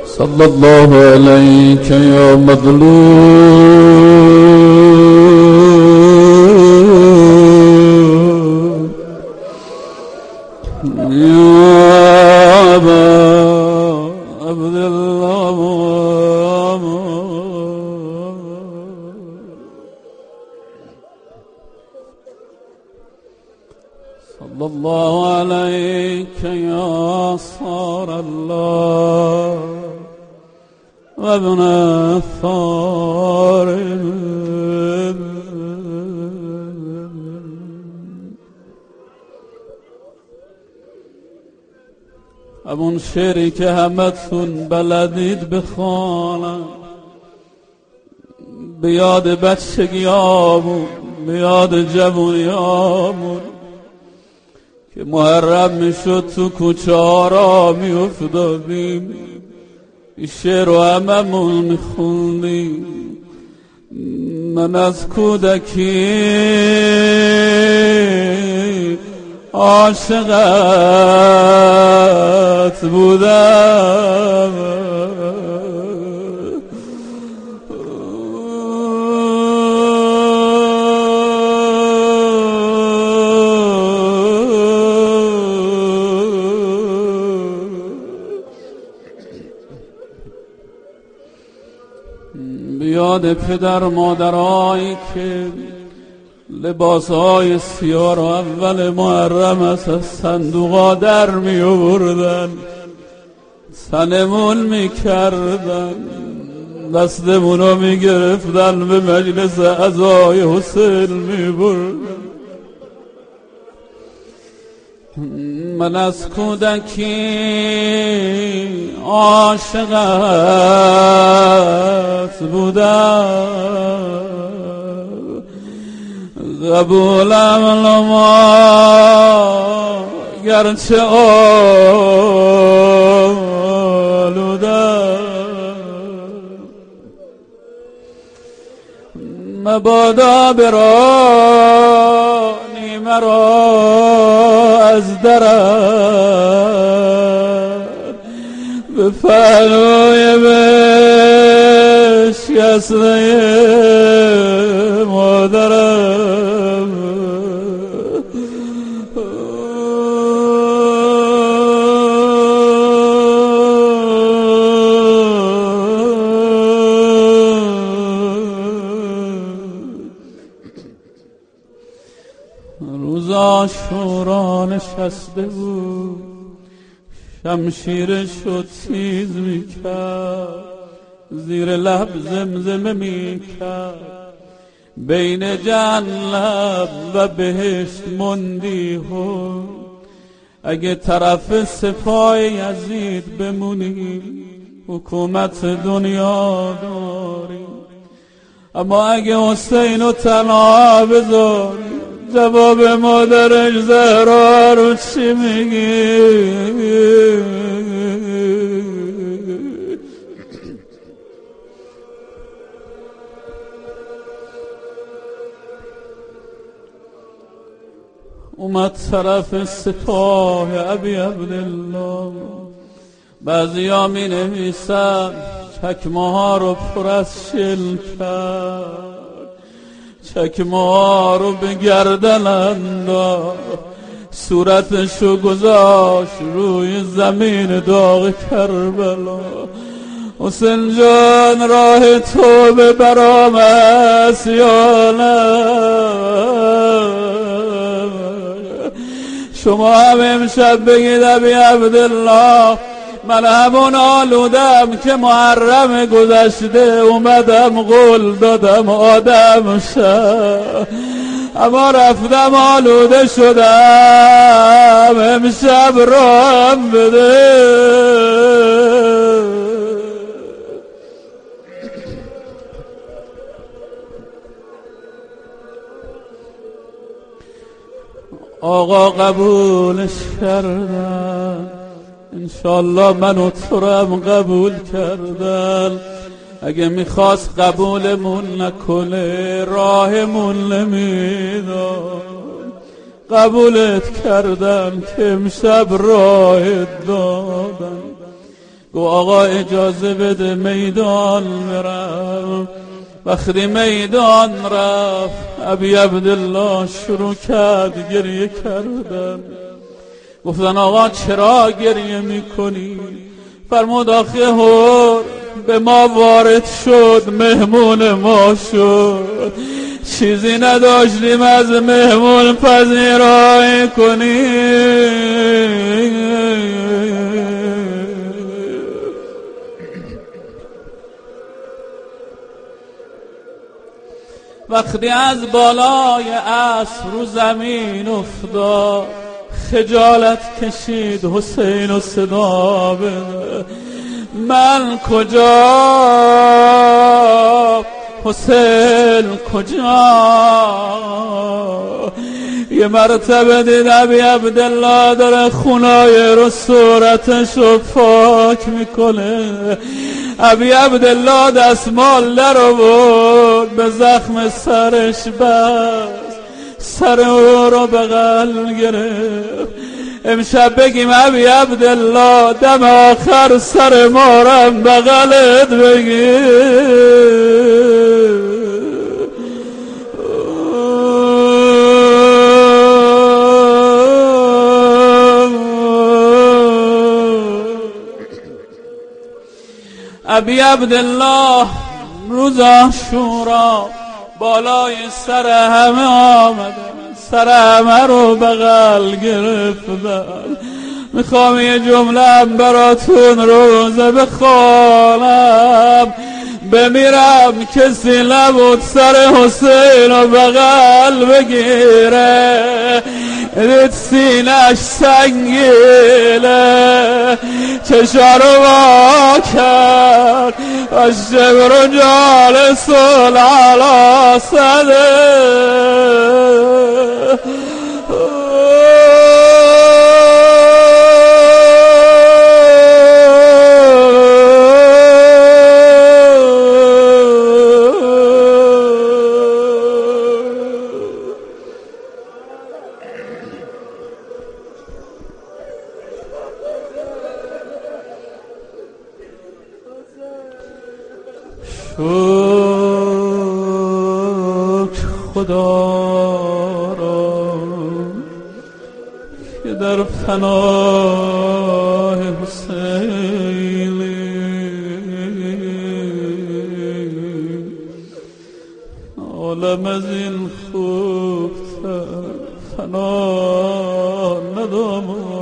صلى الله عليك يا مظلوم يا أبا عبد الله صلى الله عليك يا صار الله وابن الثار همون شعری که همتون بلدید بخوانم، به یاد بچگیامون، به یاد جوونیامون که محرم میشد تو کوچه ها را میافتادیم، این شعر رو هممون میخوندیم. من از کودکی عاشقت بودم، بیاد پدر مادرایی که لباسهای سیاه را اول محرم از صندوقا در می آوردن، سنمون می کردن، دستمون رو می گرفتن، به مجلس عزای حسین می بردن. من از کودکی عاشقت بودم، قبولم نما گرچه آلودم، مبادا برانی مرا از درم، به پهلوی بشکسته مادرم. روز عاشورا نشسته بود، شمشیرش رو تیز میکرد، زیر لب زمزمه میکرد، بین جهنم و بهشت موندی ها، اگه طرف سپاه یزید بمونی حکومت دنیا داری، اما اگه حسین رو تنها بذاری جواب مادرش زهرا رو چی میگی؟ اومد طرف سپاه ابی عبدالله، بعضی ها می نویسن چکمه ها رو پر از شل کرد، چکمه ها رو به گردن انداخت، صورتشو گذاشت روی زمین داغ کربلا. حسین جان راه توبه برام است یا نه؟ شما هم امشب بگید ابی عبدالله من همون آلودم که محرم گذشته اومدم قول دادم آدم شد، اما رفتم آلوده شدم، امشب راهم بده. آقا قبولش کردن، انشالله منو تو رو هم قبول کردن. اگه میخواست قبولمون نکنه راهمون نمیداد، قبولت کردن که امشب راهت دادن. گو آقا اجازه بده میدان برم. وقتی میدان رفت ابی عبدالله شروع کرد گریه کردن. گفتن آقا چرا گریه میکنی؟ فرمود آخه هور به ما وارد شد، مهمون ما شد، چیزی نداشتیم از مهمون پذیرایی کنیم. وقتی از بالای اسب رو زمین افتاد خجالت کشید حسین و صدا بده من کجا، حسین کجا؟ یه مرتبه دید ابی عبدالله داره خونای رو صورتشو پاک میکنه. ابی عبدالله دستمال در آورد به زخم سرش بست، سر او رو بغل گرفت. امشب بگیم ابی عبدالله دم آخر سر مارم بغلت بگیر. ابی عبدالله روز عاشورا بالای سر همه آمده، سر همه رو بغل گرفتن. میخوام یه جمله براتون روزه بخوانم، بمیرم کسی نبود سر حسین رو بغل بگیره. دید سینش سنگینه، چشا رو وا کرد الشبر جالس علی صدر. شکر خدا را که در پناه حسینی عالم از این خوبتر فنا ندامد.